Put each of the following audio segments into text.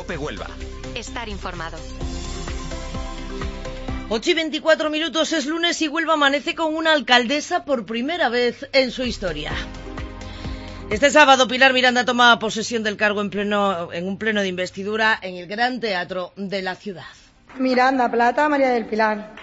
COPE Huelva. Estar informado. 8:24, es lunes y Huelva amanece con una alcaldesa por primera vez en su historia. Este sábado Pilar Miranda toma posesión del cargo en un pleno de investidura en el Gran Teatro de la ciudad. Miranda Plata, María del Pilar.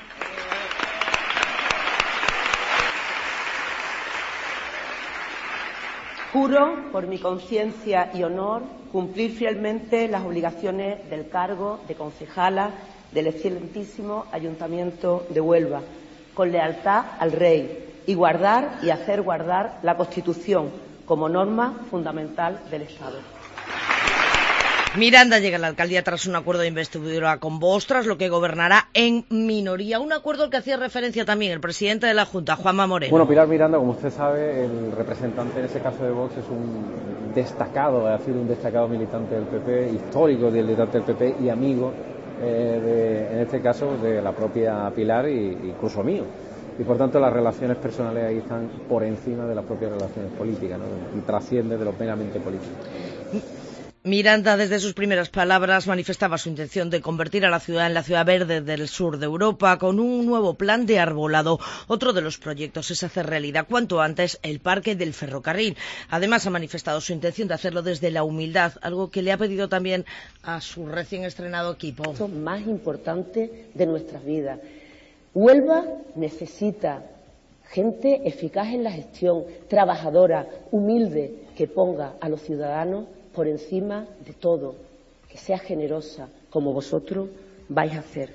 Juro, por mi conciencia y honor, cumplir fielmente las obligaciones del cargo de concejala del excelentísimo Ayuntamiento de Huelva, con lealtad al Rey, y guardar y hacer guardar la Constitución como norma fundamental del Estado. Miranda llega a la alcaldía tras un acuerdo de investidura con Vox, tras lo que gobernará en minoría. Un acuerdo al que hacía referencia también el presidente de la Junta, Juanma Moreno. Bueno, Pilar Miranda, como usted sabe, el representante en ese caso de Vox es ha sido un destacado militante del PP, histórico del militante del PP y amigo, en este caso, de la propia Pilar e incluso mío. Y por tanto las relaciones personales ahí están por encima de las propias relaciones políticas, ¿no? Y trasciende de lo meramente político. Miranda, desde sus primeras palabras, manifestaba su intención de convertir a la ciudad en la ciudad verde del sur de Europa con un nuevo plan de arbolado. Otro de los proyectos es hacer realidad cuanto antes el parque del ferrocarril. Además, ha manifestado su intención de hacerlo desde la humildad, algo que le ha pedido también a su recién estrenado equipo. Esto es más importante de nuestras vidas. Huelva necesita gente eficaz en la gestión, trabajadora, humilde, que ponga a los ciudadanos por encima de todo, que sea generosa, como vosotros vais a hacer.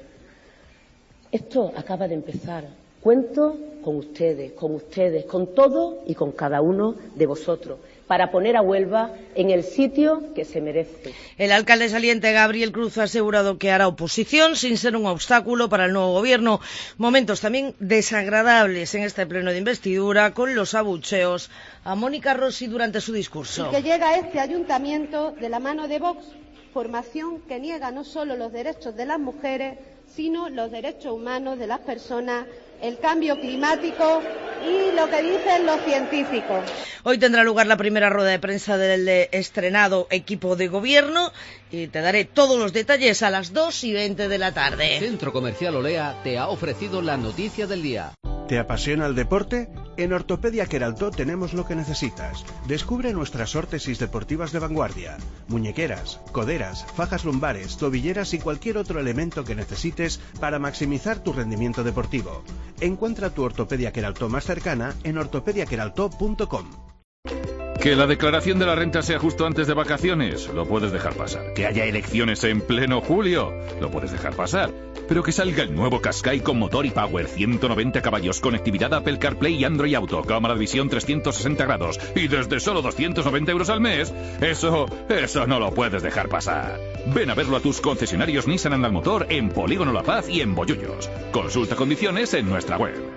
Esto acaba de empezar. Cuento con ustedes, con todos y con cada uno de vosotros, para poner a Huelva en el sitio que se merece. El alcalde saliente Gabriel Cruz ha asegurado que hará oposición sin ser un obstáculo para el nuevo gobierno. Momentos también desagradables en este pleno de investidura, con los abucheos a Mónica Rossi durante su discurso. Y que llega a este ayuntamiento de la mano de Vox, formación que niega no solo los derechos de las mujeres, sino los derechos humanos de las personas, el cambio climático y lo que dicen los científicos. Hoy tendrá lugar la primera rueda de prensa del estrenado equipo de gobierno y te daré todos los detalles a las 2:20 de la tarde. Centro Comercial Olea te ha ofrecido la noticia del día. ¿Te apasiona el deporte? En Ortopedia Queraltó tenemos lo que necesitas. Descubre nuestras órtesis deportivas de vanguardia. Muñequeras, coderas, fajas lumbares, tobilleras y cualquier otro elemento que necesites para maximizar tu rendimiento deportivo. Encuentra tu Ortopedia Queraltó más cercana en ortopediaqueraltó.com. Que la declaración de la renta sea justo antes de vacaciones, lo puedes dejar pasar. Que haya elecciones en pleno julio, lo puedes dejar pasar. Pero que salga el nuevo Qashqai con motor y power, 190 caballos, conectividad Apple CarPlay y Android Auto, cámara de visión 360 grados y desde solo 290 euros al mes, eso no lo puedes dejar pasar. Ven a verlo a tus concesionarios Nissan Andalmotor en Polígono La Paz y en Bollullos. Consulta condiciones en nuestra web.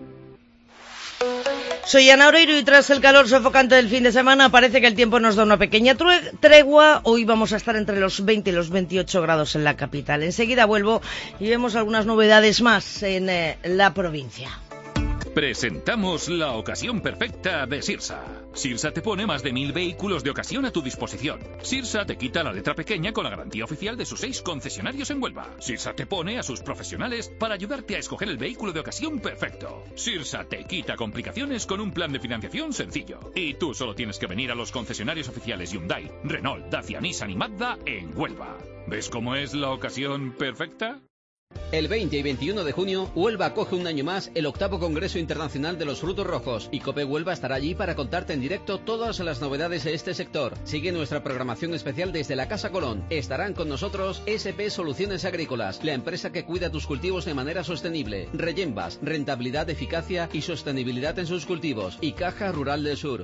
Soy Ana Oreiro y tras el calor sofocante del fin de semana parece que el tiempo nos da una pequeña tregua. Hoy vamos a estar entre los 20 y los 28 grados en la capital. Enseguida vuelvo y vemos algunas novedades más en la provincia. Presentamos la ocasión perfecta de Sirsa. Sirsa te pone más de 1000 vehículos de ocasión a tu disposición. Sirsa te quita la letra pequeña con la garantía oficial de sus 6 concesionarios en Huelva. Sirsa te pone a sus profesionales para ayudarte a escoger el vehículo de ocasión perfecto. Sirsa te quita complicaciones con un plan de financiación sencillo. Y tú solo tienes que venir a los concesionarios oficiales Hyundai, Renault, Dacia, Nissan y Mazda en Huelva. ¿Ves cómo es la ocasión perfecta? El 20 y 21 de junio, Huelva acoge un año más el 8º Congreso Internacional de los Frutos Rojos y COPE Huelva estará allí para contarte en directo todas las novedades de este sector. Sigue nuestra programación especial desde la Casa Colón. Estarán con nosotros SP Soluciones Agrícolas, la empresa que cuida tus cultivos de manera sostenible. Reyembas, rentabilidad, eficacia y sostenibilidad en sus cultivos. Y Caja Rural del Sur.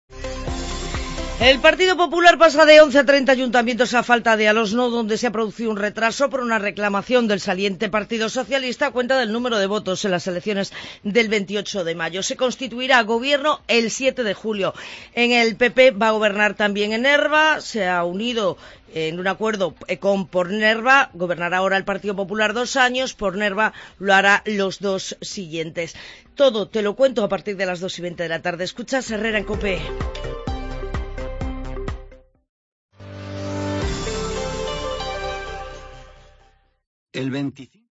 El Partido Popular pasa de 11 a 30 ayuntamientos a falta de Alosno, donde se ha producido un retraso por una reclamación del saliente Partido Socialista a cuenta del número de votos en las elecciones del 28 de mayo. Se constituirá gobierno el 7 de julio. En el PP va a gobernar también en Nerva, se ha unido en un acuerdo con Pornerva, gobernará ahora el Partido Popular 2 años, Pornerva lo hará los 2 siguientes. Todo te lo cuento a partir de las 2:20 de la tarde. Escuchas Herrera en COPE. El 25.